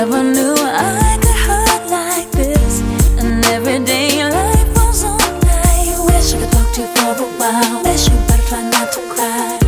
Never knew I could hurt like this, and everyday life goes on. I wish I could talk to you for a while. Wish you better try not to cry.